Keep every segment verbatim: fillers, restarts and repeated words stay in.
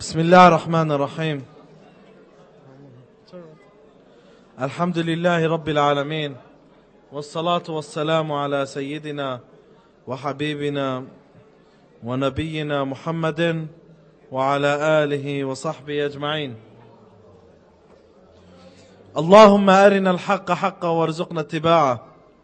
بسم الله الرحمن الرحيم. الحمد لله رب العالمين، والصلاة والسلام على سيدنا وحبيبنا ونبينا محمد وعلى آله وصحبه أجمعين. اللهم أرنا الحق حقا وارزقنا اتباعه،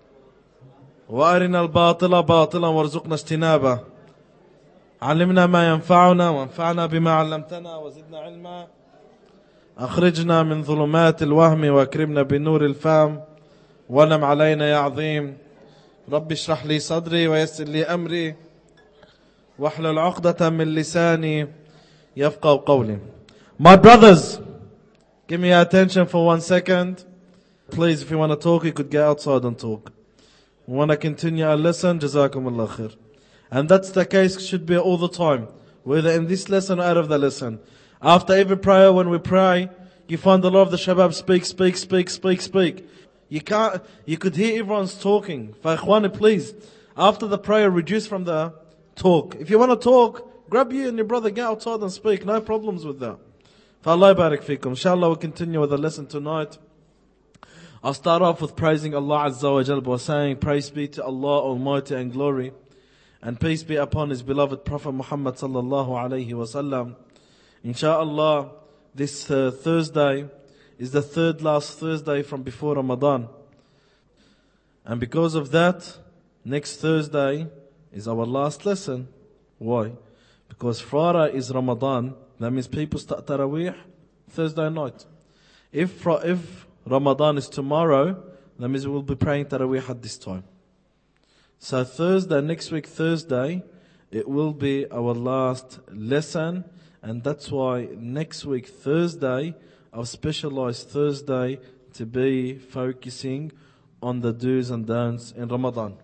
وأرنا الباطل باطلا وارزقنا اجتنابه. علمنا ما ينفعنا وانفعنا بما علمتنا وزدنا علما. أخرجنا من ظلمات الوهم وأكرمنا بنور الفهم، ونم علينا يا عظيم. رب اشرح لي صدري ويسر لي أمري واحلل عقدة من لساني يفقه قولي. My brothers, give me your attention for one second. Please, if you want to talk, you could get outside and talk. We want to continue our lesson. Jazakumullah khair. And that's the case, should be all the time, whether in this lesson or out of the lesson. After every prayer, when we pray, you find a lot of the shabab speak, speak, speak, speak, speak. You can't, you could hear everyone's talking. For ikhwani, please, after the prayer, reduce from the talk. If you want to talk, grab you and your brother, get outside and speak. No problems with that. For Allah barak fikum. Inshallah, we'll continue with the lesson tonight. I'll start off with praising Allah Azza wa Jal by saying, praise be to Allah Almighty and glory, and peace be upon His beloved Prophet Muhammad sallallahu alayhi wa sallam. Insha'Allah, this uh, Thursday is the third last Thursday from before Ramadan. And because of that, next Thursday is our last lesson. Why? Because Friday is Ramadan. That means people start Taraweeh Thursday night. If, if Ramadan is tomorrow, that means we will be praying Taraweeh at this time. So Thursday, next week Thursday, it will be our last lesson. And that's why next week Thursday, I've specialized Thursday to be focusing on the do's and don'ts in Ramadan.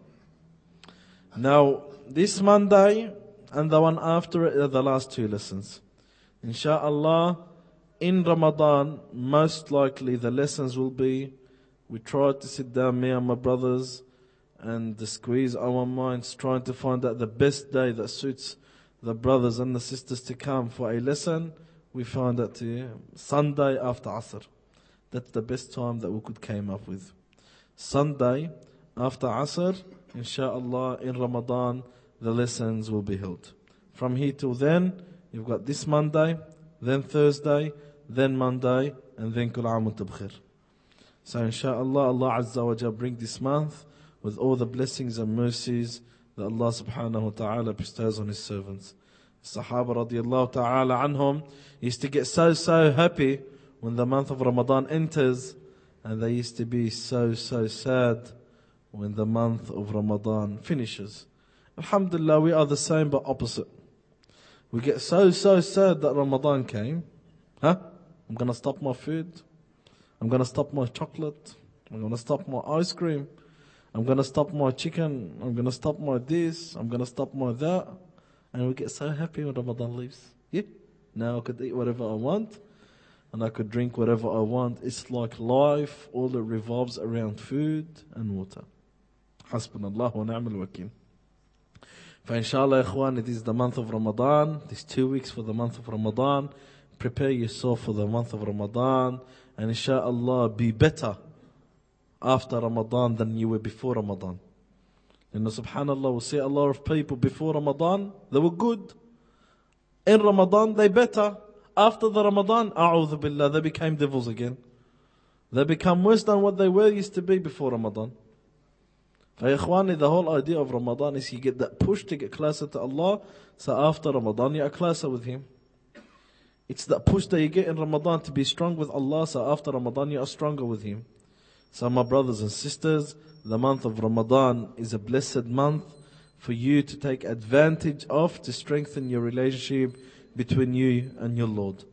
Now, this Monday and the one after it are the last two lessons. Insha'Allah, in Ramadan, most likely the lessons will be, we try to sit down, me and my brothers, and squeeze our minds, trying to find out the best day that suits the brothers and the sisters to come for a lesson. We found that to Sunday after Asr. That's the best time that we could came up with. Sunday after Asr, insha'Allah, in Ramadan, the lessons will be held. From here till then, you've got this Monday, then Thursday, then Monday, and then Kul Aam wa Antum Bikhair. So insha'Allah, Allah Azza wa Jalla bring this month with all the blessings and mercies that Allah subhanahu wa ta'ala bestows on His servants. Sahaba radiallahu ta'ala anhum used to get so, so happy when the month of Ramadan enters, and they used to be so, so sad when the month of Ramadan finishes. Alhamdulillah, we are the same but opposite. We get so, so sad that Ramadan came. Huh? I'm going to stop my food. I'm going to stop my chocolate. I'm going to stop my ice cream. I'm going to stop my chicken. I'm going to stop my this. I'm going to stop my that. And we get so happy when Ramadan leaves. Yeah. Now I could eat whatever I want. And I could drink whatever I want. It's like life. All it revolves around food and water. Hasbunallah wa ni'mal wakil. For inshallah, ikhwan, it is the month of Ramadan. These two weeks for the month of Ramadan. Prepare yourself for the month of Ramadan. And inshallah, be better after Ramadan than you were before Ramadan. You know, subhanallah, we see a lot of people before Ramadan, they were good. In Ramadan, they better. After the Ramadan, a'udhu billah, they became devils again. They become worse than what they were used to be before Ramadan. For ikhwani, the whole idea of Ramadan is you get that push to get closer to Allah. So after Ramadan, you are closer with Him. It's that push that you get in Ramadan to be strong with Allah. So after Ramadan, you are stronger with Him. So my brothers and sisters, the month of Ramadan is a blessed month for you to take advantage of, to strengthen your relationship between you and your Lord.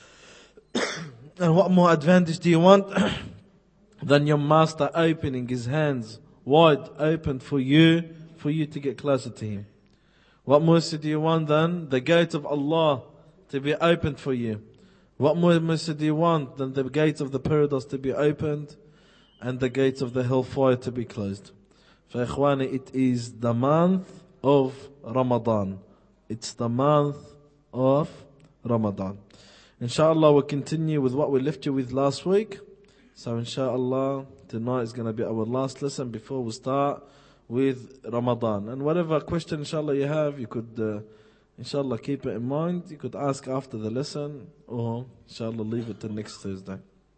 And what more advantage do you want than your Master opening His hands wide open for you, for you to get closer to Him? What mercy do you want than the gate of Allah to be opened for you? What more mercy do you want than the gates of the paradise to be opened and the gates of the hellfire to be closed? For ikhwani, it is the month of Ramadan. It's the month of Ramadan. Inshallah, we'll continue with what we left you with last week. So inshallah, tonight is going to be our last lesson before we start with Ramadan. And whatever question inshallah you have, you could uh, inshallah keep it in mind. You could ask after the lesson, or inshallah leave it till next Thursday.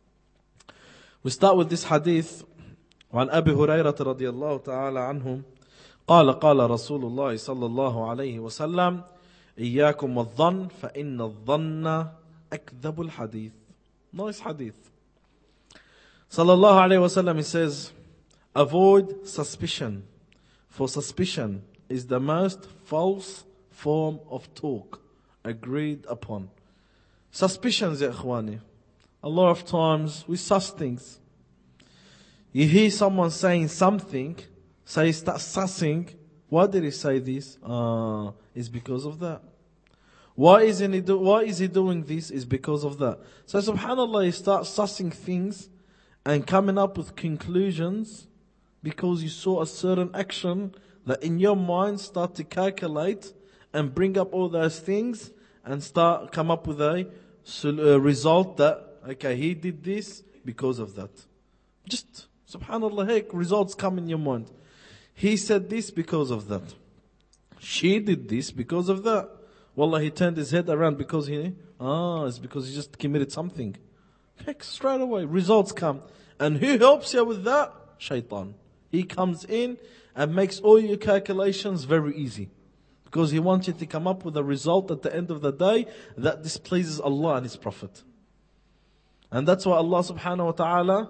We start with this hadith. وعن أبي هريرة رضي الله تعالى عنه قال قال رسول الله صلى الله عليه وسلم إياكم والظن فإن الظن أكذب الحديث. Nice hadith. Sallallahu alayhi wasallam, he says, avoid suspicion, for suspicion is the most false form of talk agreed upon. Suspicions, ya ikhwani. A lot of times we sus things. You hear someone saying something, so you start sussing. Why did he say this? Ah, uh, it's because of that. Why isn't he do, why is he doing this? Is because of that. So subhanallah, you start sussing things and coming up with conclusions because you saw a certain action that in your mind start to calculate and bring up all those things and start come up with a, a result that, okay, he did this because of that. Just subhanallah, heck, results come in your mind. He said this because of that. She did this because of that. Wallah, he turned his head around because he, ah, it's because he just committed something. Heck, straight away, results come. And who helps you with that? Shaitan. He comes in and makes all your calculations very easy. Because he wants you to come up with a result at the end of the day that displeases Allah and His Prophet. And that's why Allah subhanahu wa ta'ala,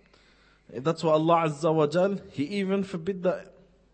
that's why Allah Azza wa Jal, He even forbid that.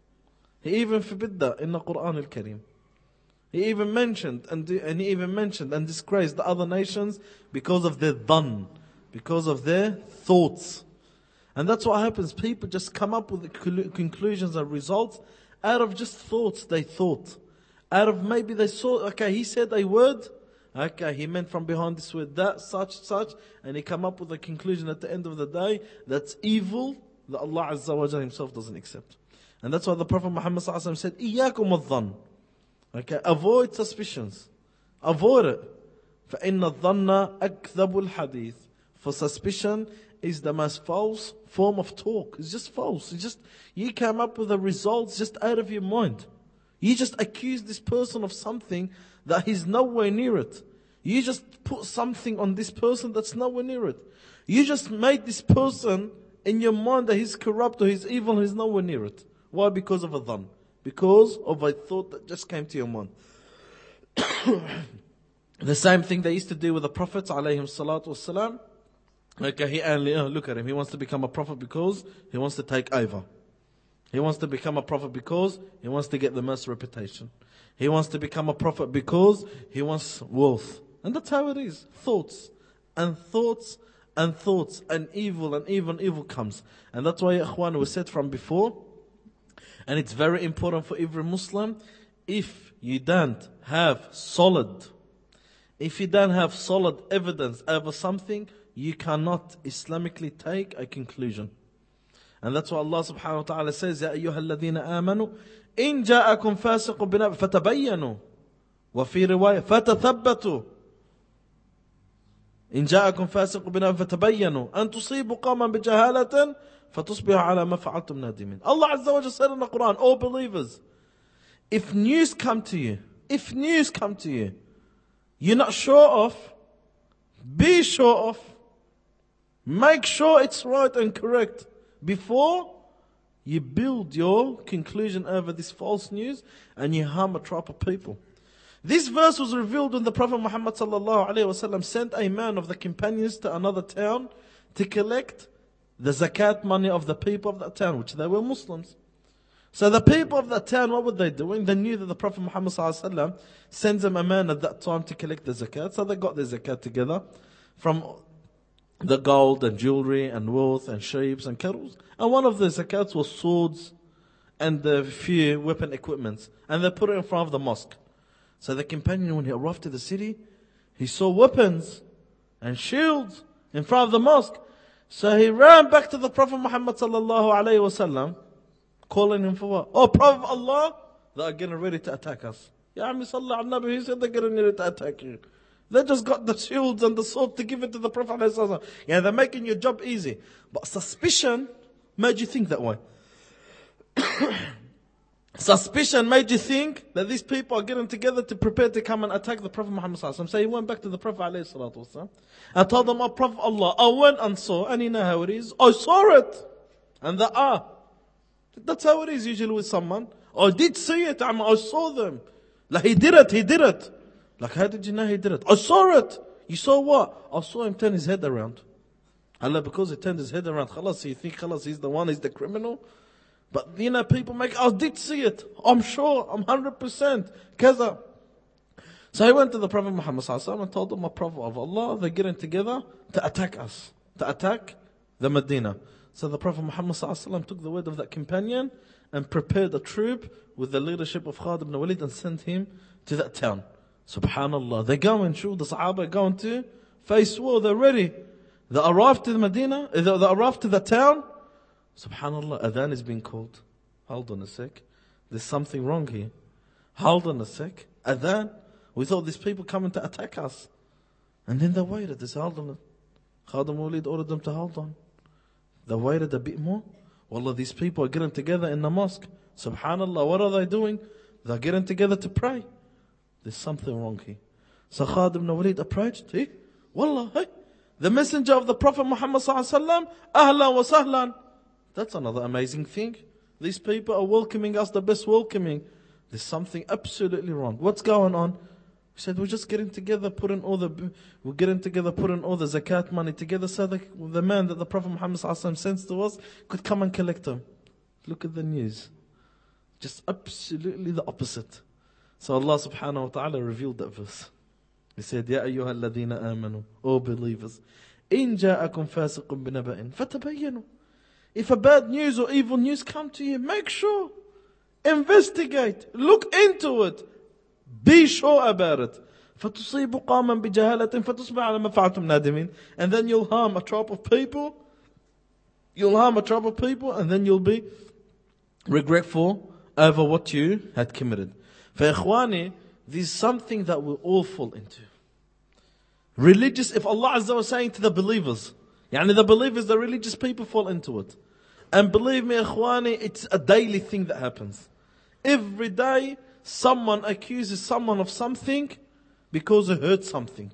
He even forbid that in the Quran al-Kareem. He even mentioned and, and he even mentioned and disgraced the other nations because of their dhan, because of their thoughts. And that's what happens. People just come up with the conclusions and results out of just thoughts they thought. Out of maybe they saw, okay, he said a word, okay, he meant from behind this word that, such, such, and he come up with a conclusion at the end of the day that's evil, that Allah Azza wa Jalla Himself doesn't accept. And that's why the Prophet Muhammad Sallallahu Alaihi Wasallam said, إِيَّاكُمُ الظَّنِّ. Okay, avoid suspicions. Avoid it. فَإِنَّ الظَّنَّ أَكْذَبُ الْحَدِيثِ. For suspicion is the most false form of talk. It's just false. It's just, you come up with the results just out of your mind. You just accuse this person of something that he's nowhere near it. You just put something on this person that's nowhere near it. You just made this person in your mind that he's corrupt or he's evil, he's nowhere near it. Why? Because of a dhan. Because of a thought that just came to your mind. The same thing they used to do with the prophets, alayhim salatu wassalam. Okay, he only, oh, look at him. He wants to become a prophet because he wants to take over. He wants to become a prophet because he wants to get the most reputation. He wants to become a prophet because he wants wealth. And that's how it is. Thoughts and thoughts and thoughts and evil and evil and evil comes. And that's why, ikhwan, we said from before, and it's very important for every Muslim, if you don't have solid, if you don't have solid evidence over something, you cannot Islamically take a conclusion. And that's why Allah subhanahu wa ta'ala says, يَا أَيُّهَا الَّذِينَ آمَنُوا إِن جَاءَكُمْ فَاسِقٌ بِنَبَإٍ فَتَبَيَّنُوا وَفِي رِوَايَةٍ فَتَثَبَّتُوا إن جاءكم فاسق بنبأ فتبينوا أن تصيبوا قوما بجهالة فتصبحوا على ما فعلتم نادمين. Allah Azza wa Jalla said in the Quran, all believers, if news come to you, if news come to you, you're not sure of, be sure of, make sure it's right and correct before you build your conclusion over this false news and you harm a tribe of people. This verse was revealed when the Prophet Muhammad sallallahu alaihi wasallam sent a man of the companions to another town to collect the zakat money of the people of that town, which they were Muslims. So the people of that town, what were they doing? They knew that the Prophet Muhammad sallallahu alaihi wasallam sends them a man at that time to collect the zakat. So they got their zakat together from the gold and jewelry and wealth and sheep and cattle. And one of the zakats was swords and a few weapon equipments. And they put it in front of the mosque. So the companion, when he arrived to the city, he saw weapons and shields in front of the mosque. So he ran back to the Prophet Muhammad sallallahu alaihi wasallam, calling him for what? Oh, Prophet of Allah, they are getting ready to attack us. Ya Ammi sallallahu alaihi wasallam, he said they're getting ready to attack you. They just got the shields and the sword to give it to the Prophet ﷺ. Yeah, they're making your job easy. But suspicion made you think that way. Suspicion made you think that these people are getting together to prepare to come and attack the Prophet Muhammad sallallahu alaihi wasallam. So he went back to the Prophet alayhi salatu wasallam and told them, "Oh Prophet Allah, I went and saw, and you know how it is. I saw it." And they are. That's how it is usually with someone. I did see it, I, mean, I saw them. Like he did it, he did it. Like how did you know he did it? I saw it. You saw what? I saw him turn his head around. Allah, because he turned his head around, khalas, you think khalas, he's the one, he's the criminal. But you know, people make, I did see it. I'm sure, I'm one hundred percent. Kaza. So he went to the Prophet Muhammad sallallahu alaihi wasallam and told him, "My Prophet of Allah, they're getting together to attack us. To attack the Medina." So the Prophet Muhammad sallallahu alaihi wasallam took the word of that companion and prepared a troop with the leadership of Khalid ibn Walid and sent him to that town. Subhanallah. They're going, sure, the Sahaba are going to face war. They're ready. They arrived to the Medina, they arrived to the town. Subhanallah, adhan is being called. Hold on a sec. There's something wrong here. Hold on a sec. Adhan. We thought these people coming to attack us. And then they waited. They said, hold on. Khalid ibn Walid ordered them to hold on. They waited a bit more. Wallah, these people are getting together in the mosque. Subhanallah, what are they doing? They're getting together to pray. There's something wrong here. So Khalid ibn Walid approached. Hey, Wallah, hey, the messenger of the Prophet Muhammad sallallahu alaihi wasallam, ahlan wa sahlan. That's another amazing thing. These people are welcoming us the best welcoming. There's something absolutely wrong. What's going on? He said, we're just getting together, putting all the, we're getting together, putting all the zakat money together so that the man that the Prophet Muhammad sallallahu alaihi wasallam sends to us could come and collect them. Look at the news. Just absolutely the opposite. So Allah subhanahu wa ta'ala revealed that verse. He said, Ya ayyuha alladhina amanu, O believers, in ja'akum fasiqun binaba'in, fatabayyanu. If a bad news or evil news come to you, make sure, investigate, look into it, be sure about it. فَتُصِيبُ قَامًا بِجَهَالَةٍ فَتُصْبِحَ عَلَى مَا فَعَلْتُمْ نَادِمِينَ. And then you'll harm a tribe of people, you'll harm a tribe of people, and then you'll be regretful over what you had committed. فَإِخْوَانِ, this is something that we all fall into. Religious, if Allah Azza was saying to the believers, yani the believers, the religious people fall into it. And believe me, ikhwani, it's a daily thing that happens. Every day, someone accuses someone of something because he heard something.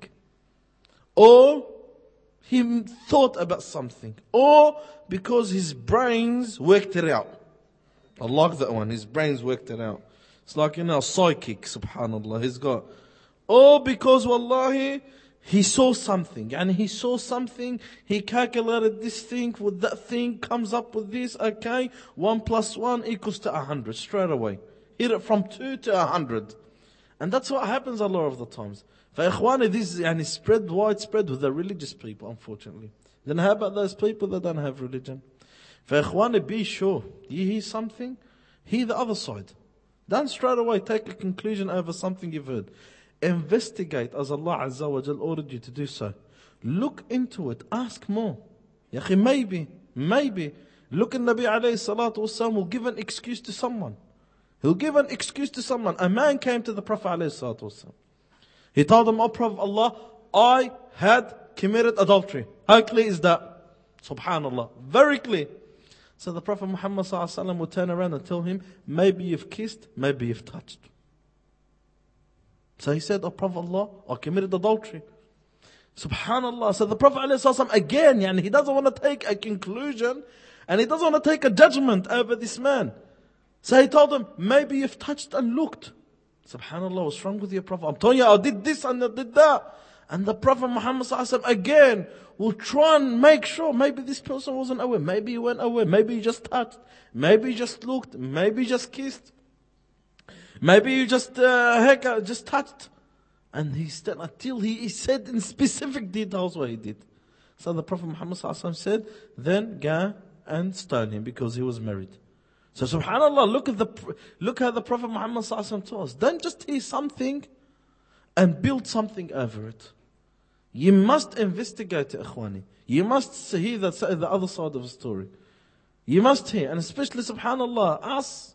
Or he thought about something. Or because his brains worked it out. I like that one, his brains worked it out. It's like, you know, psychic, subhanallah, he's got. Or because, wallahi, he saw something, and he saw something, he calculated this thing with that thing, comes up with this, okay, one plus one equals to a hundred, straight away. Hit it from two to a hundred. And that's what happens a lot of the times. For ikhwani, this is yani, spread, widespread with the religious people, unfortunately. Then how about those people that don't have religion? For ikhwani, be sure, you hear something, hear the other side. Don't straight away take a conclusion over something you've heard. Investigate as Allah Azza wa Jal ordered you to do so. Look into it. Ask more. Ya akhi, maybe, maybe. Look at Nabi alayhi salatu wasalam will give an excuse to someone. He'll give an excuse to someone. A man came to the Prophet alayhi salatu wasalam. He told him, O Prophet of Allah, I had committed adultery. How clear is that? Subhanallah. Very clear. So the Prophet Muhammad sallallahu alaihi wasallam would turn around and tell him, maybe you've kissed, maybe you've touched. So he said, O Prophet Allah, I committed adultery. Subhanallah. So the Prophet ﷺ again, yani, he doesn't want to take a conclusion and he doesn't want to take a judgment over this man. So he told him, maybe you've touched and looked. Subhanallah, what's wrong with you, Prophet? I'm telling you, I did this and I did that. And the Prophet Muhammad ﷺ again will try and make sure maybe this person wasn't aware. Maybe he went away. Maybe he just touched. Maybe he just looked. Maybe he just kissed. Maybe you just uh, heck, uh, just touched. And he said, until he, he said in specific details what he did. So the Prophet Muhammad ﷺ said, then go and stone him because he was married. So subhanallah, look at the look how the Prophet Muhammad ﷺ told us. Don't just hear something and build something over it. You must investigate it, ikhwani. You must hear the, the other side of the story. You must hear, and especially subhanallah, us,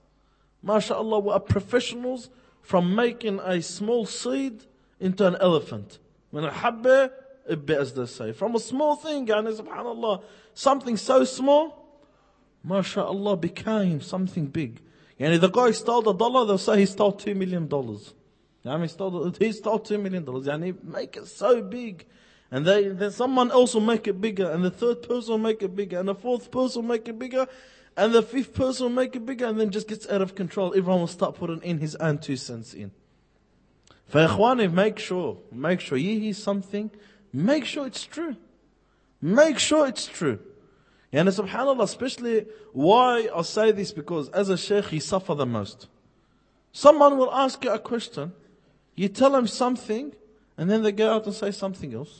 MashaAllah, we are professionals from making a small seed into an elephant. من الحبة البئة, as they say. From a small thing, يعني subhanallah, something so small, mashallah, became something big. Yani the guy stole a dollar, they'll say he stole two million dollars. I mean, he stole, he stole two million dollars. Yani make it so big. And they, then someone else will make it bigger, and the third person will make it bigger, and the fourth person will make it bigger, and the fifth person will make it bigger, and then just gets out of control. Everyone will start putting in his own two cents in. For ikhwani, make sure, make sure you hear something, make sure it's true. Make sure it's true. And subhanAllah, especially why I say this, because as a sheikh, you suffer the most. Someone will ask you a question, you tell them something, and then they go out and say something else.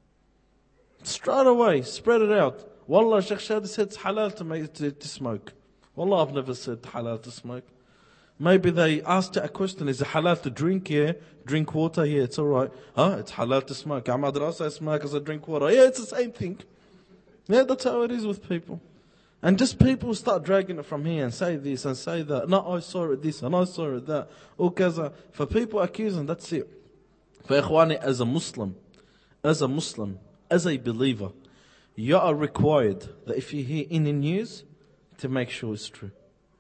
Straight away, spread it out. Wallah, Sheikh Shadi said it's halal to, make, to, to smoke. Wallah, I've never said halal to smoke. Maybe they asked you a question, is it halal to drink here? Drink water here, it's alright. Huh? It's halal to smoke. I'm madrasa, I smoke as I drink water. Yeah, it's the same thing. Yeah, that's how it is with people. And just people start dragging it from here and say this and say that. No, I saw it this and I saw it that. Ukaza. For people accusing, that's it. For ikhwani, as a Muslim, as a Muslim, as a believer, you are required that if you hear any news, to make sure it's true.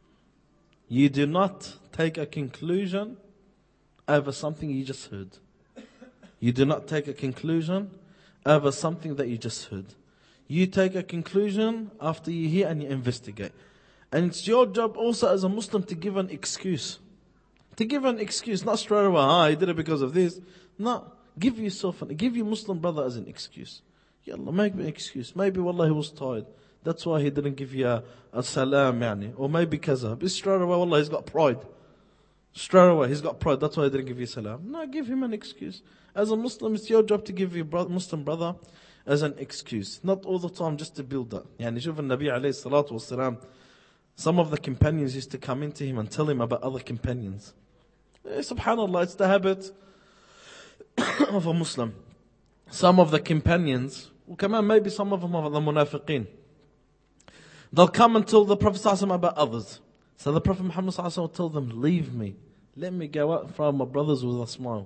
You do not take a conclusion over something you just heard. You do not take a conclusion over something that you just heard. You take a conclusion after you hear and you investigate. And it's your job also as a Muslim to give an excuse. To give an excuse, not straight away, ah, he did it because of this. No, give yourself, an, give your Muslim brother as an excuse. Yallah, make me an excuse. Maybe, wallah, he was tired. That's why he didn't give you a, a salam, yani. Or maybe kaza. But straight away, wallah, he's got pride. Straight away, he's got pride. That's why he didn't give you salam. No, give him an excuse. As a Muslim, it's your job to give your brother, Muslim brother as an excuse. Not all the time just to build that. Yani, shuf al-Nabi alayhi salatu wasalam, some of the companions used to come into him and tell him about other companions. Eh, subhanallah, it's the habit of a Muslim. Some of the companions, well, come on, maybe some of them are the munafiqeen. They'll come and tell the Prophet ﷺ about others. So the Prophet Muhammad ﷺ will tell them, leave me. Let me go out in front of my brothers with a smile.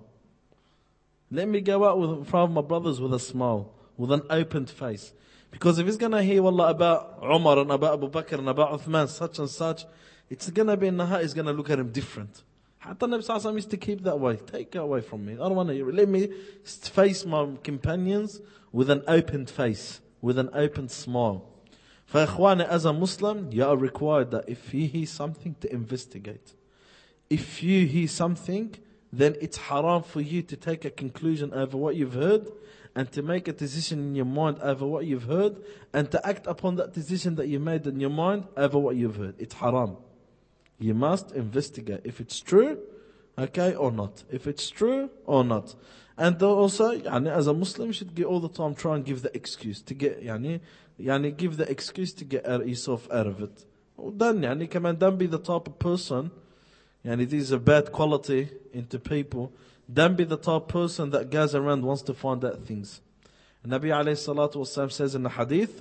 Let me go out with, in front of my brothers with a smile, with an opened face. Because if he's going to hear wallah, about Umar and about Abu Bakr and about Uthman, such and such, it's going to be in the heart, he's going to look at him different. Hatta Nabi Sallallahu Alaihi Wasallam used to keep that way. Take it away from me. I don't want to hear it. Let me face my companions with an opened face, with an open smile. For ikhwan, as a Muslim, you are required that if you hear something, to investigate. If you hear something, then it's haram for you to take a conclusion over what you've heard, and to make a decision in your mind over what you've heard, and to act upon that decision that you made in your mind over what you've heard. It's haram. You must investigate if it's true, okay, or not. If it's true or not. And also, yani, as a Muslim, you should get all the time try and give the excuse to get, yani, yani, give the excuse to get out, yourself out of it. Well, then, yani, come on, don't be the type of person, yani, this is a bad quality into people. Don't be the type of person that goes around wants to find out things. And Nabi alayhi salatu wasalam says in the hadith,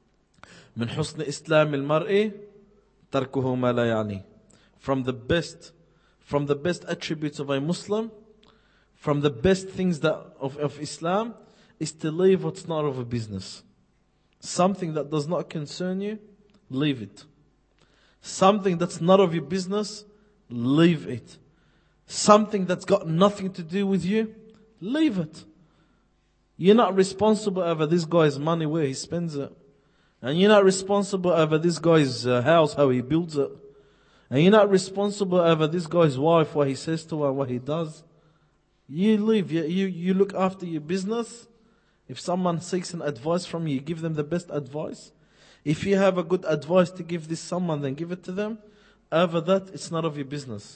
من حسن إسلام المرء تركه ما لا يعني. From the best, from the best attributes of a Muslim, from the best things that of, of Islam, is to leave what's not of a business. Something that does not concern you, leave it. Something that's not of your business, leave it. Something that's got nothing to do with you, leave it. You're not responsible over this guy's money, where he spends it. And you're not responsible over this guy's uh, house, how he builds it. And you're not responsible over this guy's wife, what he says to her, what he does. You leave, you, you, you look after your business. If someone seeks an advice from you, you give them the best advice. If you have a good advice to give this someone, then give it to them. Over that, it's not of your business.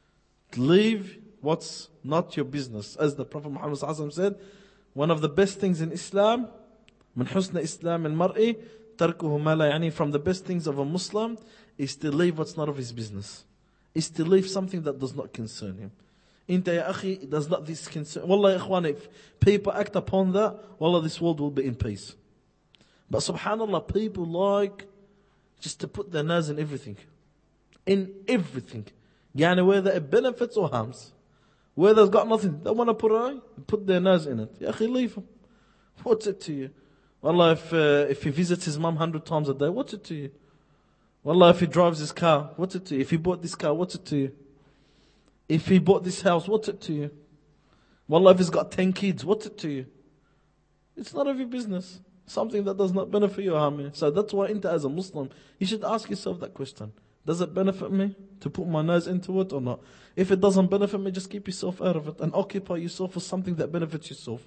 Leave what's not your business. As the Prophet Muhammad said, one of the best things in Islam, من حسن إسلام المرء تركه ما لا يعني, from the best things of a Muslim is to leave what's not of his business. Is to leave something that does not concern him. Inta ya akhi, does not this concern? Wallah ikhwan, if people act upon that, wallah, this world will be in peace. But subhanallah, people like just to put their nose in everything. In everything. Yani whether it benefits or harms. Whether it's got nothing, they want to put it on, put their nose in it. Ya akhi, leave him. What's it to you? Wallah, if, uh, if he visits his mum hundred times a day, what's it to you? Wallah, if he drives his car, what's it to you? If he bought this car, what's it to you? If he bought this house, what's it to you? Wallah, if he's got ten kids, what's it to you? It's none of your business. Something that does not benefit you or harm you. So that's why, into as a Muslim, you should ask yourself that question. Does it benefit me to put my nose into it or not? If it doesn't benefit me, just keep yourself out of it and occupy yourself for something that benefits yourself.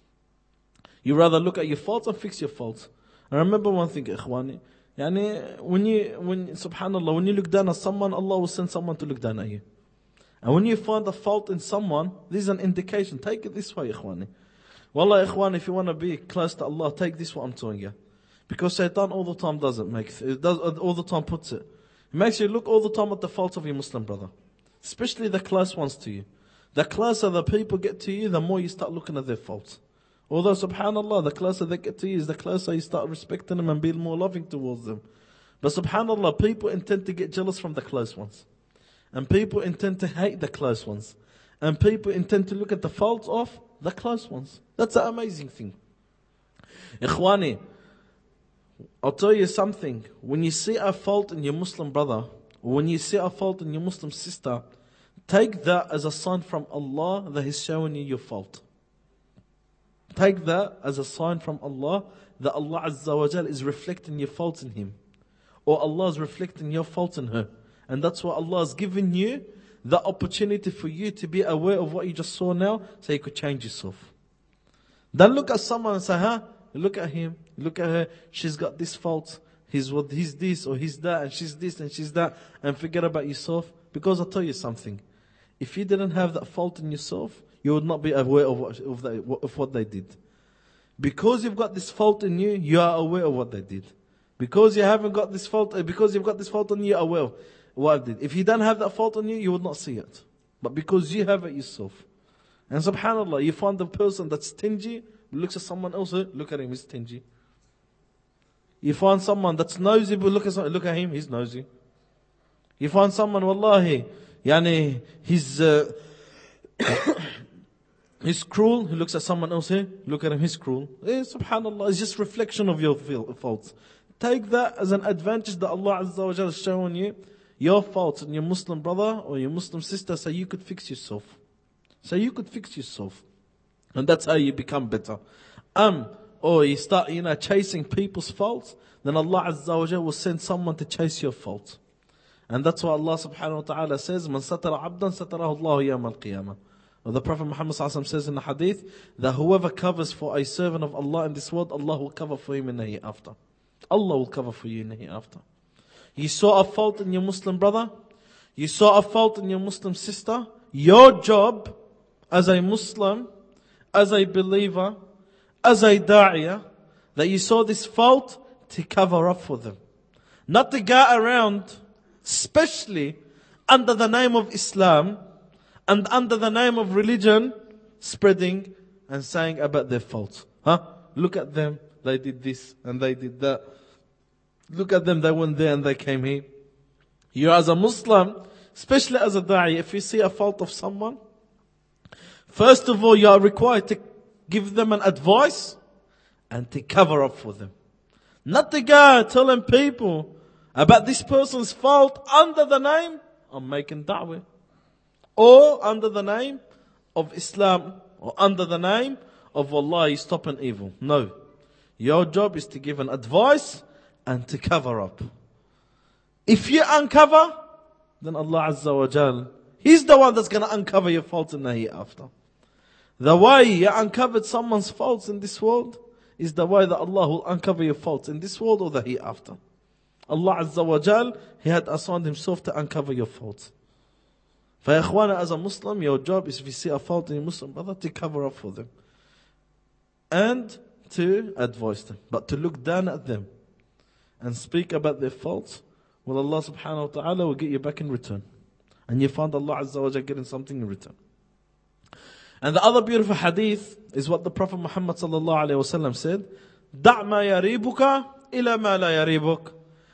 You rather look at your faults and fix your faults. And remember one thing, ikhwani. Yani, when you, when, subhanallah, when you look down at someone, Allah will send someone to look down at you. And when you find a fault in someone, this is an indication. Take it this way, ikhwani. Wallah, ikhwan, if you want to be close to Allah, take this what I'm telling you. Because shaitan all the time does it, make, it does, all the time puts it. It makes you look all the time at the faults of your Muslim brother. Especially the close ones to you. The closer the people get to you, the more you start looking at their faults. Although, subhanallah, the closer they get to you, is the closer you start respecting them and being more loving towards them. But subhanallah, people intend to get jealous from the close ones. And people intend to hate the close ones. And people intend to look at the faults of the close ones. That's an amazing thing. Ikhwani, I'll tell you something. When you see a fault in your Muslim brother, or when you see a fault in your Muslim sister, take that as a sign from Allah that He's showing you your fault. Take that as a sign from Allah that Allah Azza wa Jal is reflecting your faults in him. Or Allah is reflecting your faults in her. And that's why Allah has given you the opportunity for you to be aware of what you just saw now, so you could change yourself. Don't look at someone and say, huh? Look at him, look at her, she's got this fault. He's what he's this or he's that, and she's this and she's that, and forget about yourself. Because I'll tell you something. If you didn't have that fault in yourself, you would not be aware of what, of, the, of what they did. Because you've got this fault in you, you are aware of what they did. Because you haven't got this fault, because you've got this fault in you, you are aware of what they did. If you don't have that fault in you, you would not see it. But because you have it yourself. And subhanallah, you find the person that's stingy, looks at someone else, look at him, he's stingy. You find someone that's nosy, but look at someone, look at him, he's nosy. You find someone, wallahi, yani, he's, uh, he's cruel, he looks at someone else here, look at him, he's cruel. Eh, subhanallah, it's just reflection of your faults. Take that as an advantage that Allah Azza wa Jalla has shown you, your faults in your Muslim brother or your Muslim sister, so you could fix yourself. So you could fix yourself. And that's how you become better. Um, or you start, you know, chasing people's faults, then Allah Azza wa Jalla will send someone to chase your faults. And that's why Allah subhanahu wa ta'ala says, Man satara abdan satarahu Allahu yawm al-qiyamah. The Prophet Muhammad sallallahu alaihi wasallam says in the hadith, that whoever covers for a servant of Allah in this world, Allah will cover for him in the hereafter. Allah will cover for you in the hereafter. You saw a fault in your Muslim brother, you saw a fault in your Muslim sister, your job as a Muslim, as a believer, as a da'iyah, that you saw this fault, to cover up for them. Not to go around, especially under the name of Islam and under the name of religion, spreading and saying about their faults. Huh? Look at them, they did this and they did that. Look at them, they went there and they came here. You as a Muslim, especially as a da'i, if you see a fault of someone, first of all, you are required to give them an advice and to cover up for them. Not to go telling people about this person's fault under the name of making da'wah. Or under the name of Islam. Or under the name of wallahi stopping evil. No. Your job is to give an advice and to cover up. If you uncover, then Allah Azza wa Jal, He's the one that's going to uncover your faults in the hereafter. The way you uncovered someone's faults in this world is the way that Allah will uncover your faults in this world or the hereafter. Allah Azza wa Jal, He had assigned Himself to uncover your faults. For ikhwana, as a Muslim, your job is if you see a fault in your Muslim brother, to cover up for them. And to advise them. But to look down at them and speak about their faults, well, Allah subhanahu wa ta'ala will get you back in return. And you find Allah Azza wa Jal getting something in return. And the other beautiful hadith is what the Prophet Muhammad sallallahu alayhi wa sallam said, دَعْ مَا يَرِيبُكَ إِلَى مَا لَا يَرِيبُكَ.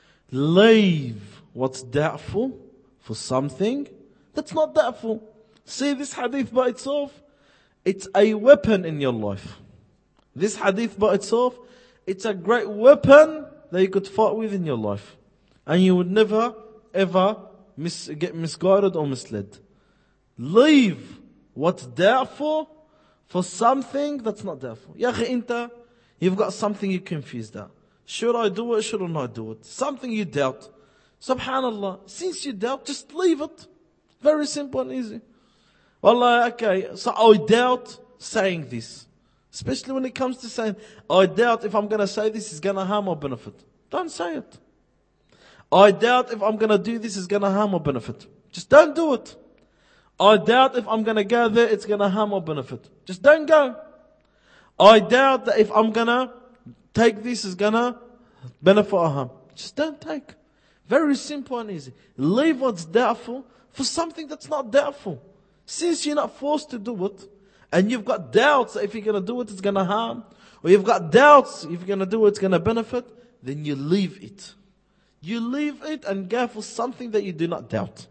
Leave what's doubtful for something that's not doubtful. See, this hadith by itself It's a weapon in your life. This hadith by itself, it's a great weapon that you could fight with in your life. And you would never, ever mis- get misguided or misled. Leave what's doubtful for something that's not doubtful. Ya akhi, inta, you've got something you're confused at. Should I do it? Should I not do it? Something you doubt. Subhanallah. Since you doubt, just leave it. Very simple and easy. Wallah, okay. So I doubt saying this. Especially when it comes to saying, I doubt if I'm going to say this is going to harm or benefit. Don't say it. I doubt if I'm going to do this is going to harm or benefit. Just don't do it. I doubt if I'm going to go there, it's going to harm or benefit. Just don't go. I doubt that if I'm going to take this, is going to benefit or harm. Just don't take. Very simple and easy. Leave what's doubtful for something that's not doubtful. Since you're not forced to do it, and you've got doubts that if you're going to do it, it's going to harm, or you've got doubts if you're going to do it, it's going to benefit, then you leave it. You leave it and go for something that you do not doubt.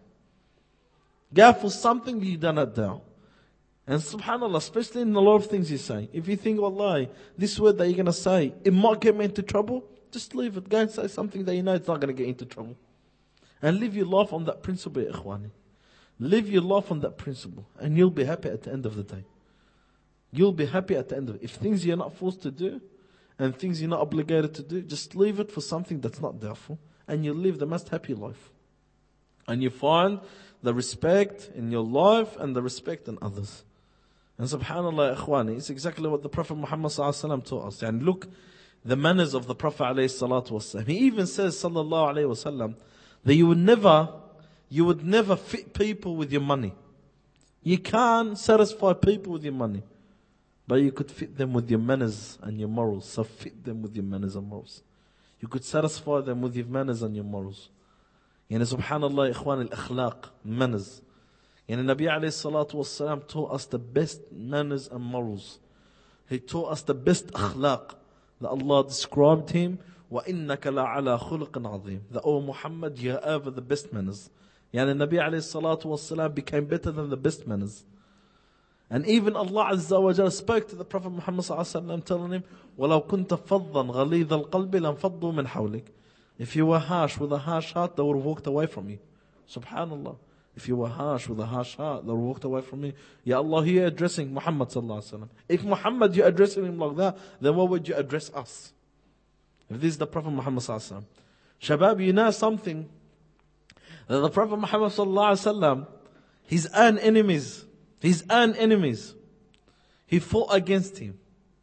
Go for something you do not doubt. And subhanAllah, especially in a lot of things you say, if you think, wallahi, this word that you're going to say, it might get me into trouble, just leave it. Go and say something that you know it's not going to get into trouble. And live your life on that principle, ya ikhwani. Live your life on that principle. And you'll be happy at the end of the day. You'll be happy at the end of it. If things you're not forced to do, and things you're not obligated to do, just leave it for something that's not doubtful. And you'll live the most happy life. And you find the respect in your life and the respect in others. And subhanAllah, ikhwani, it's exactly what the Prophet Muhammad sallallahu alaihi wasallam taught us. And look, the manners of the Prophet alayhi salatu wasallam. He even says, sallallahu alayhi wasallam, that you would never, you would never fit people with your money. You can't satisfy people with your money. But you could fit them with your manners and your morals. So fit them with your manners and morals. You could satisfy them with your manners and your morals. Yani subhanallah, ikhwan al-akhlaq, manners. Yani Nabi alayhi salatu wasalam taught us the best manners and morals. He taught us the best akhlaq that Allah described him. وَإِنَّكَ لَعَلَى خُلُقٍ عَظِيمٍ. That, oh Muhammad, you are over the best manners. Yani Nabi alayhi salatu wasalam became better than the best manners. And even Allah Azza wa Jalla spoke to the Prophet Muhammad sallallahu alaihi wasallam, telling him, وَلَوْ كُنْتَ فَضًّا غَلِيظَ الْقَلْبِ لَنْفَضُّوا مِنْ حَوْلِكَ. If you were harsh with a harsh heart, they would have walked away from you. Subhanallah. If you were harsh with a harsh heart, they would have walked away from you. Ya Allah, you're addressing Muhammad sallallahu alaihi wasallam. If Muhammad, you're addressing him like that, then what would you address us? If this is the Prophet Muhammad sallallahu alaihi wasallam. Shabab, you know something, that the Prophet Muhammad sallallahu alaihi wasallam, his own enemies, his own enemies, he fought against him,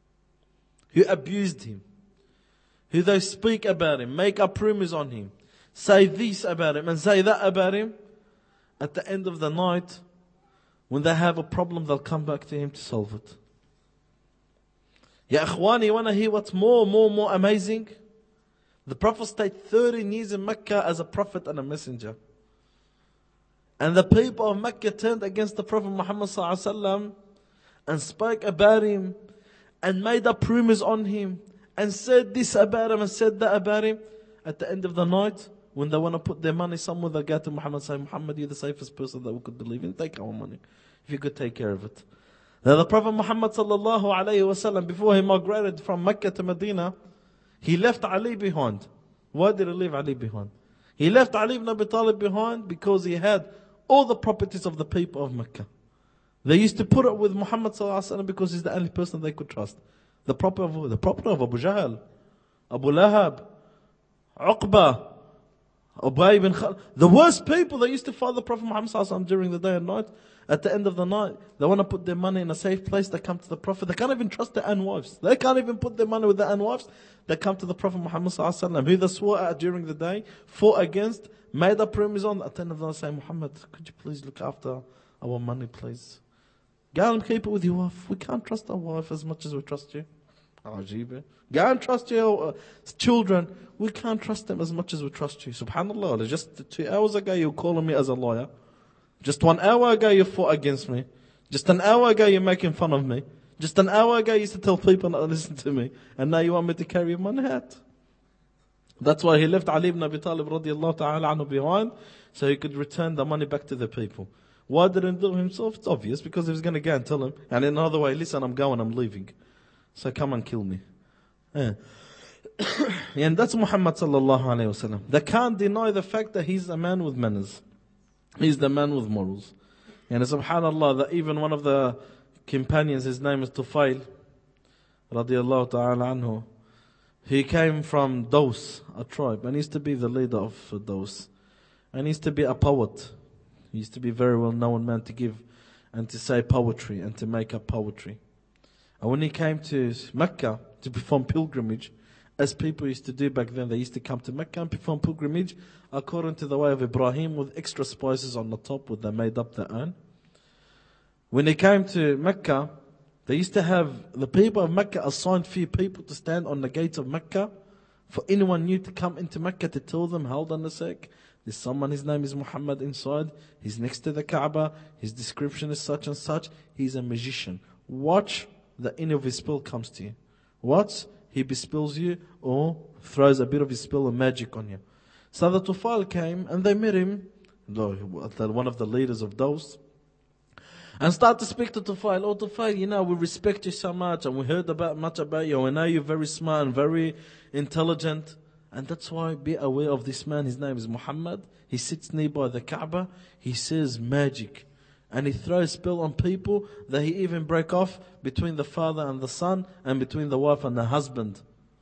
who abused him, who they speak about him, make up rumors on him, say this about him and say that about him. At the end of the night, when they have a problem, they'll come back to him to solve it. Ya ikhwani, you want to hear what's more, more, more amazing? The Prophet stayed thirteen years in Mecca as a prophet and a messenger. And the people of Mecca turned against the Prophet Muhammad sallallahu alaihi wasallam and spoke about him and made up rumors on him and said this about him and said that about him. At the end of the night, when they want to put their money somewhere, they go to Muhammad and say, Muhammad, you're the safest person that we could believe in. Take our money, if you could take care of it. Now the Prophet Muhammad sallallahu alaihi wasallam, before he migrated from Mecca to Medina, he left Ali behind. Why did he leave Ali behind? He left Ali ibn Abi Talib behind because he had all the properties of the people of Mecca. They used to put it with Muhammad sallallahu alaihi wasallam because he's the only person they could trust. The property of, the property of Abu Jahl, Abu Lahab, Uqba, Ubay bin Khalid. The worst people that used to follow the Prophet Muhammad sallallahu alaihi wasallam during the day and night. At the end of the night, they want to put their money in a safe place. They come to the Prophet. They can't even trust their own wives. They can't even put their money with their own wives. They come to the Prophet Muhammad sallallahu alaihi wasallam, who they swore at during the day, fought against, made up rumors on. At the end of the night, say, Muhammad, could you please look after our money, please? Go and keep it with your wife. We can't trust our wife as much as we trust you. Go and trust your uh, children. We can't trust them as much as we trust you. Subhanallah. Just two hours ago, you were calling me as a lawyer. Just one hour ago, you fought against me. Just an hour ago, you're making fun of me. Just an hour ago, you used to tell people not to listen to me. And now you want me to carry your money hat. That's why he left Ali ibn Abi Talib radiallahu ta'ala anhu behind, so he could return the money back to the people. Why didn't he do it himself? It's obvious, because he was going to go and tell him. And in another way, listen, I'm going, I'm leaving. So come and kill me. Yeah. And that's Muhammad sallallahu alayhi wa sallam. They can't deny the fact that he's a man with manners. He's the man with morals. And subhanallah, that even one of the companions, his name is Tufail, radiyallahu ta'ala anhu. He came from Daws, a tribe, and he used to be the leader of Daws. And he used to be a poet. He used to be a very well known man to give and to say poetry and to make up poetry. And when he came to Mecca to perform pilgrimage, as people used to do back then, they used to come to Mecca and perform pilgrimage according to the way of Ibrahim, with extra spices on the top, with they made up their own. When they came to Mecca, they used to have the people of Mecca assigned few people to stand on the gates of Mecca for anyone new to come into Mecca to tell them, hold on a sec, there's someone, his name is Muhammad inside, he's next to the Kaaba, his description is such and such, he's a magician. Watch that any of his spell comes to you. Watch, he bespills you or throws a bit of his spell of magic on you. So the Tufail came and they met him, one of the leaders of those, and start to speak to Tufail. Oh Tufail, you know, we respect you so much and we heard about much about you. We know you're very smart and very intelligent. And that's why be aware of this man. His name is Muhammad. He sits nearby the Kaaba. He says magic. And he throws spell on people that he even break off between the father and the son and between the wife and the husband.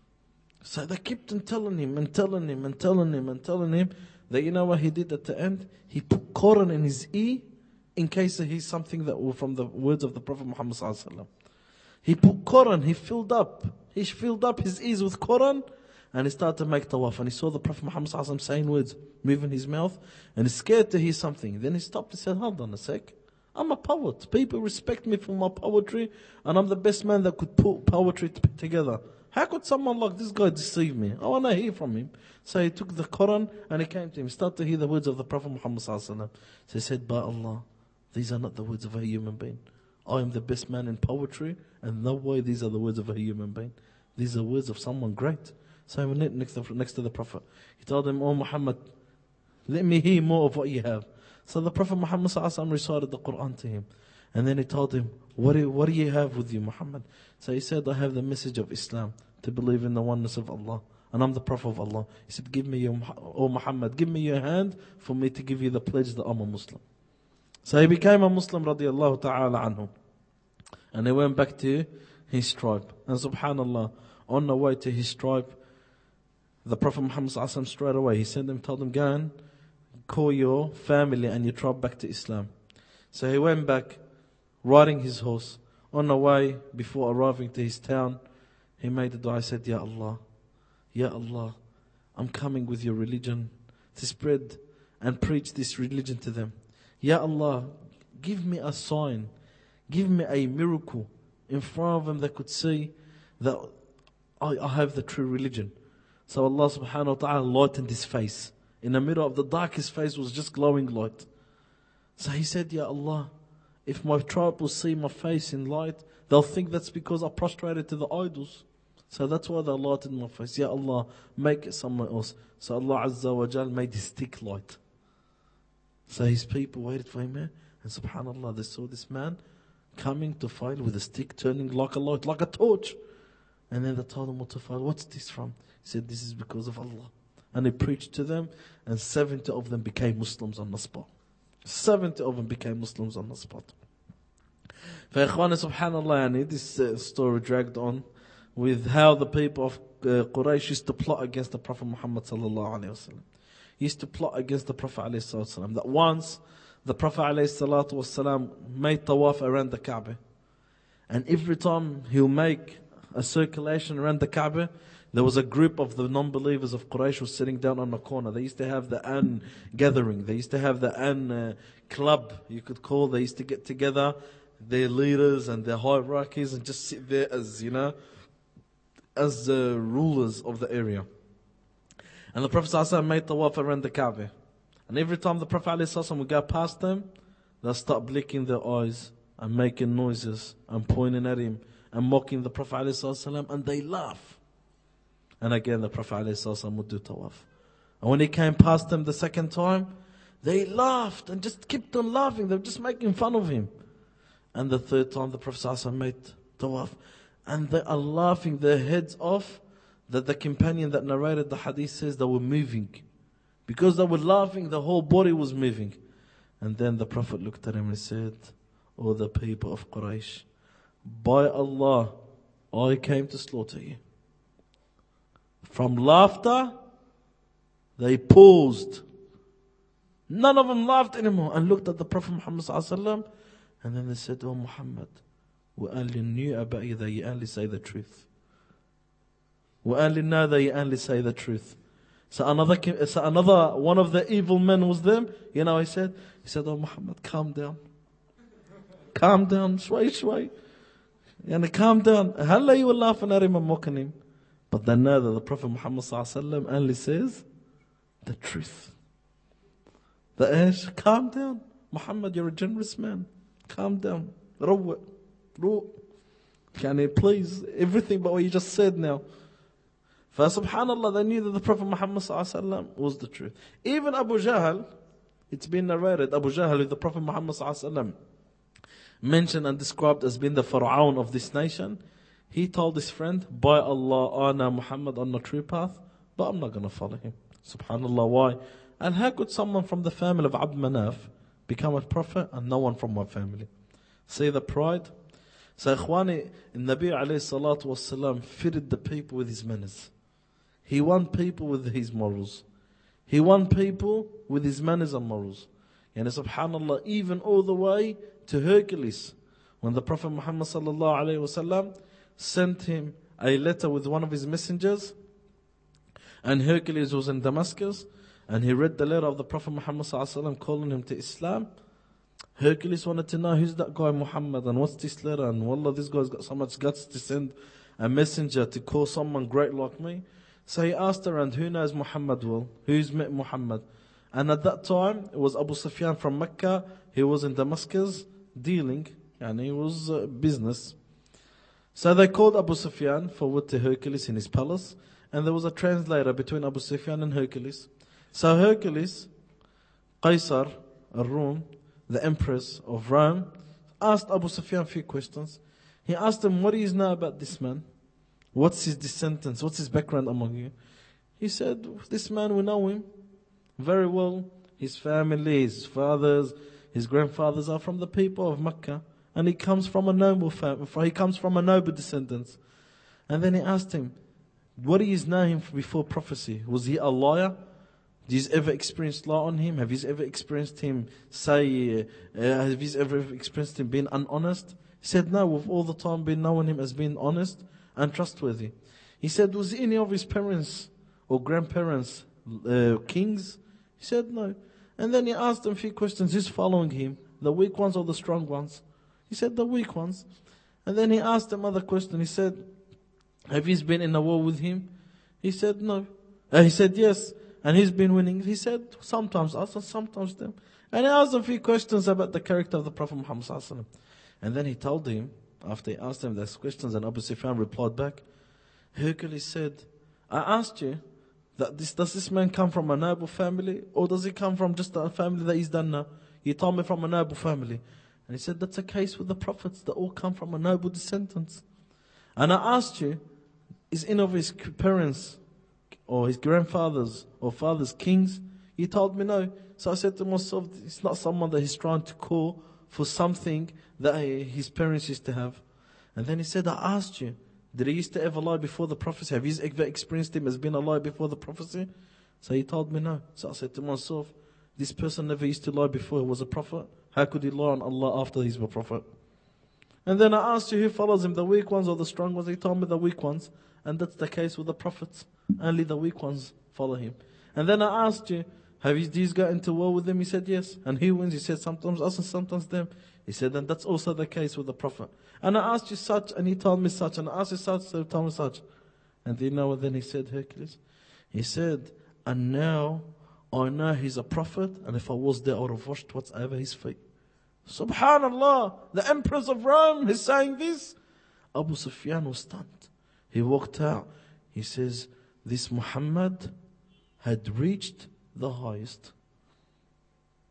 So they kept on telling him and telling him and telling him and telling him that, you know what he did at the end? He put Quran in his ear in case he hears something that were from the words of the Prophet Muhammad sallallahu alaihi wasallam. He put Quran, he filled up, he filled up his ears with Quran, and he started to make tawaf. And he saw the Prophet Muhammad sallallahu alaihi wasallam saying words, moving his mouth, and he's scared to hear something. Then he stopped and said, hold on a sec. I'm a poet. People respect me for my poetry, and I'm the best man that could put poetry together. How could someone like this guy deceive me? I want to hear from him. So he took the Quran and he came to him, started to hear the words of the Prophet Muhammad sallallahu alaihi wasallam. So he said, by Allah, these are not the words of a human being. I am the best man in poetry, and no way these are the words of a human being. These are words of someone great. So he went next to, next to the Prophet. He told him, oh Muhammad, let me hear more of what you have. So the Prophet Muhammad sallallahu alaihi wasallam recited the Quran to him. And then he told him, what do, what do you have with you, Muhammad? So he said, I have the message of Islam, to believe in the oneness of Allah. And I'm the Prophet of Allah. He said, give me your, oh Muhammad, give me your hand for me to give you the pledge that I'm a Muslim. So he became a Muslim radiallahu ta'ala anhu. And he went back to his tribe. And subhanallah, on the way to his tribe, the Prophet Muhammad sallallahu alaihi wasallam straight away, he sent them, told them, go and call your family and your tribe back to Islam. So he went back, riding his horse. On the way, before arriving to his town, he made a dua. He said, Ya Allah, Ya Allah, I'm coming with your religion to spread and preach this religion to them. Ya Allah, give me a sign, give me a miracle in front of them that could see that I, I have the true religion. So Allah subhanahu wa ta'ala lightened his face. In the middle of the dark, his face was just glowing light. So he said, Ya Allah, if my tribe will see my face in light, they'll think that's because I prostrated to the idols. So that's why they lightened my face. Ya Allah, make it somewhere else. So Allah Azza wa Jal made his stick light. So his people waited for him, and subhanallah, they saw this man coming to fight with a stick, turning like a light, like a torch. And then they told him what to fight. What's this from? He said, this is because of Allah. And he preached to them, and seventy of them became Muslims on the spot. seventy of them became Muslims on the spot. For Ikhwana, subhanallah, this uh, story dragged on with how the people of uh, Quraysh used to plot against the Prophet Muhammad sallallahu alaihi wasallam. Used to plot against the Prophet alayhi salatu. That once the Prophet alayhi salatu wasalam made tawaf around the Kaaba, and every time he'll make a circulation around the Kaaba, there was a group of the non-believers of Quraysh who was sitting down on the corner. They used to have the An gathering. They used to have the An uh, club, you could call. They used to get together, their leaders and their hierarchies, and just sit there as, you know, as the rulers of the area. And the Prophet ﷺ made tawaf around the Kaaba. And every time the Prophet ﷺ would go past them, they'll start blinking their eyes and making noises and pointing at him and mocking the Prophet ﷺ, and they laugh. And again the Prophet ﷺ would do tawaf. And when he came past them the second time, They laughed and just kept on laughing. They were just making fun of him. And the third time the Prophet ﷺ made tawaf. And they are laughing their heads off, that the companion that narrated the hadith says they were moving. Because they were laughing, the whole body was moving. And then the Prophet looked at him and said, "O the people of Quraysh, by Allah, I came to slaughter you." From laughter, they paused. None of them laughed anymore and looked at the Prophet Muhammad sallallahu alaihi wasallam. And then they said, "Oh Muhammad, we only knew about you that you only say the truth. We only know that you only say the truth." So another, so another one of the evil men was them. You know, he said, he said, "Oh Muhammad, calm down, calm down, shway shway, and calm down." Halla, you were laughing at him and mocking him, but they know that the Prophet Muhammad sallallahu alaihi wasallam only says the truth. The Ash, calm down, Muhammad, you're a generous man. Calm down. Rawwa. Rawwa. Can you please, everything but what you just said now. For subhanallah, they knew that the Prophet Muhammad sallallahu alaihi wasallam was the truth. Even Abu Jahl, it's been narrated, Abu Jahl, who the Prophet Muhammad sallallahu alaihi wasallam mentioned and described as being the Pharaoh of this nation, he told his friend, "By Allah, I know Muhammad on the true path, but I'm not going to follow him." Subhanallah, why? And how could someone from the family of Abd Manaf become a prophet and no one from my family? See the pride? So Ikhwani, Nabi alayhi salatu wasalam fitted the people with his manners. He won people with his morals. He won people with his manners and morals. And subhanallah, even all the way to Hercules, when the Prophet Muhammad sallallahu alayhi wasallam sent him a letter with one of his messengers, and Hercules was in Damascus, and he read the letter of the Prophet Muhammad sallallahu alaihi wasallam calling him to Islam. Hercules wanted to know, who's that guy Muhammad, and what's this letter, and wallah, this guy's got so much guts to send a messenger to call someone great like me. So he asked around, who knows Muhammad well? Who's met Muhammad? And at that time, it was Abu Sufyan from Mecca. He was in Damascus dealing, and he was uh, business. So they called Abu Sufyan forward to Hercules in his palace, and there was a translator between Abu Sufyan and Hercules. So Hercules, Qaisar al-Rum, the empress of Rome, asked Abu Sufyan a few questions. He asked him, "What do you know about this man? What's his descendants? What's his background among you?" He said, "This man, we know him very well. His family, his fathers, his grandfathers are from the people of Mecca, and he comes from a noble family. He comes from a noble descendants." And then he asked him, "What do you know him before prophecy? Was he a liar? Did you ever experienced lie on him? Have you ever experienced him say, uh, have you ever experienced him being unhonest?" He said, "No, we've all the time been knowing him as being honest and trustworthy." He said, "Was any of his parents or grandparents uh, kings?" He said, "No." And then he asked him a few questions. Who's following him? The weak ones or the strong ones? He said, "The weak ones." And then he asked him another question. He said, "Have you been in a war with him?" He said, "No." Uh, he said, "Yes." And he's been winning. He said, "Sometimes us and sometimes them." And he asked a few questions about the character of the Prophet Muhammad sallallahu alaihi wasallam. And then he told him, after he asked him those questions, and Abu Sufyan replied back, Hercules said, "I asked you, that this, does this man come from a noble family, or does he come from just a family that he's done now? You told me from a noble family." And he said, "That's a case with the prophets, that all come from a noble descendants." And I asked you, is any of his parents or his grandfathers or fathers kings? You told me no. So I said to myself, it's not someone that he's trying to call for something that his parents used to have. And then he said, "I asked you, did he used to ever lie before the prophecy? Have you ever experienced him as being a lie before the prophecy?" So he told me no. So I said to myself, this person never used to lie before he was a prophet. How could he lie on Allah after he's a prophet? And then I asked you, who follows him, the weak ones or the strong ones? He told me the weak ones. And that's the case with the prophets. Only the weak ones follow him. And then I asked you, have you these got into war with them? He said, yes. And who wins? He said, sometimes us and sometimes them. He said, and that's also the case with the prophet. And I asked you such, and he told me such. And I asked you such, so he told me such. And do you know what then he said, Hercules? He said, and now I know he's a prophet, and if I was there, I would have washed what's over his feet. Subhanallah, the empress of Rome is saying this. Abu Sufyan was stunned. He walked out. He says, this Muhammad had reached the highest.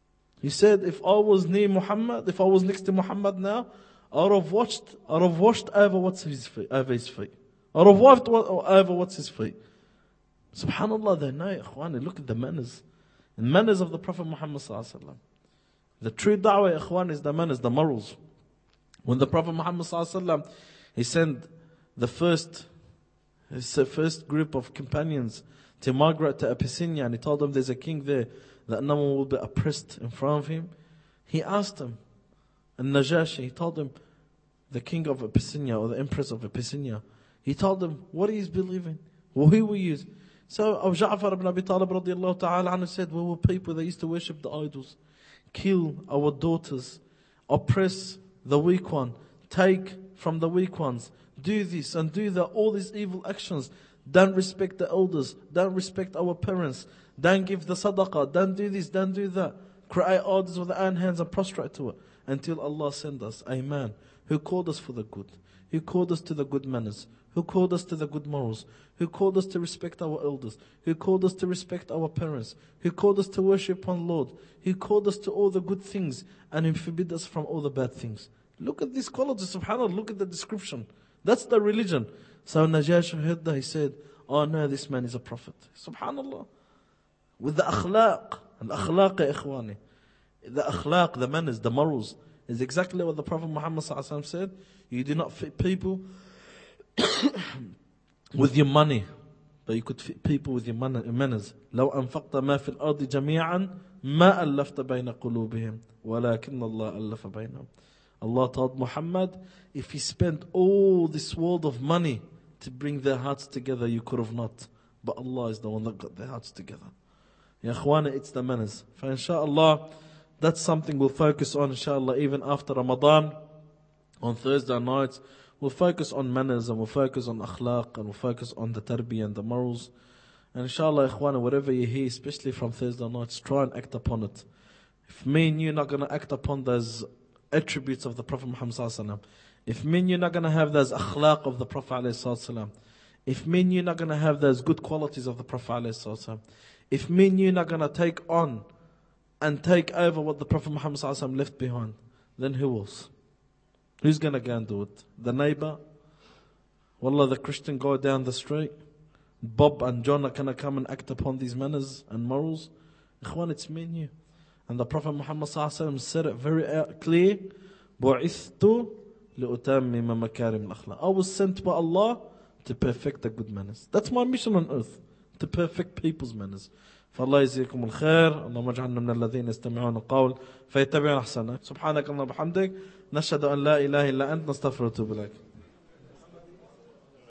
He said, if I was near Muhammad, if I was next to Muhammad now, I would have watched, I would have washed over what's his feet, over his feet. I would have wiped over what's his feet. Subhanallah, they know, ikhwani, look at the manners. The manners of the Prophet Muhammad sallallahu alaihi wasallam. The true da'wah, ikhwan, is the manners, the morals. When the Prophet Muhammad sallallahu alaihi wasallam, he sent the first, his first group of companions to migrate to Abyssinia, and he told them there's a king there that no one will be oppressed in front of him. He asked them, and Najashi, he told them, the king of Abyssinia or the empress of Abyssinia, he told them, what do you believe in? Well, who were you? So Abu Ja'far ibn Abi Talib radiallahu ta'ala anhu said, we were people that used to worship the idols, kill our daughters, oppress the weak one, take from the weak ones, do this and do that, all these evil actions. Don't respect the elders, don't respect our parents, don't give the sadaqah, don't do this, don't do that. Create idols with our own hands and prostrate to it until Allah send us a man who called us for the good, who called us to the good manners, who called us to the good morals, who called us to respect our elders, who called us to respect our parents, who called us to worship on Lord, who called us to all the good things and who forbid us from all the bad things. Look at these qualities, subhanAllah, look at the description. That's the religion. So Najash heard that, he said, oh no, this man is a prophet. Subhanallah. With the akhlaq, al-akhlaq ya ikhwani. The akhlaq, the manners, the morals, is exactly what the Prophet Muhammad sallallahu alaihi wasallam said. You do not fit people with your money, but you could fit people with your manners. لو أنفقت ما في الأرض جميعا ما ألفت بين قلوبهم ولكن الله ألف بينهم. Allah told Muhammad, if he spent all this world of money to bring their hearts together, you could have not. But Allah is the one that got their hearts together. Ya Akhwana, it's the manners. For inshallah, that's something we'll focus on, inshallah, even after Ramadan. On Thursday nights, we'll focus on manners and we'll focus on akhlaq and we'll focus on the tarbiyah and the morals. And inshallah, Ikhwana, whatever you hear, especially from Thursday nights, try and act upon it. If me and you are not going to act upon those attributes of the Prophet Muhammad sallallahu alaihi wasallam, if me and you are not going to have those akhlaq of the Prophet alayhi wasallam, if me and you are not going to have those good qualities of the Prophet alayhi wasallam, if me and you are not going to take on and take over what the Prophet Muhammad sallallahu alaihi wasallam left behind, then who else? Who's going to go and do it? The neighbor? Wallah, the Christian guy down the street? Bob and John are going to come and act upon these manners and morals? Ikhwan, it's me and you. And the Prophet Muhammad sallallahu alaihi wasallam said it very clear, بُعِثْتُ لِأُتَمِّمَ مَكَارِمِ الْأَخْلَاقِ. I was sent by Allah to perfect the good manners. That's my mission on earth, to perfect people's manners. فالله يجزيكم الخير. اللهم اجعلنا من الذين يستمعون القول فيتبعون احسنه. سبحانك اللهم وبحمدك نشهد ان لا اله الا انت نستغفرك ونتوب اليك.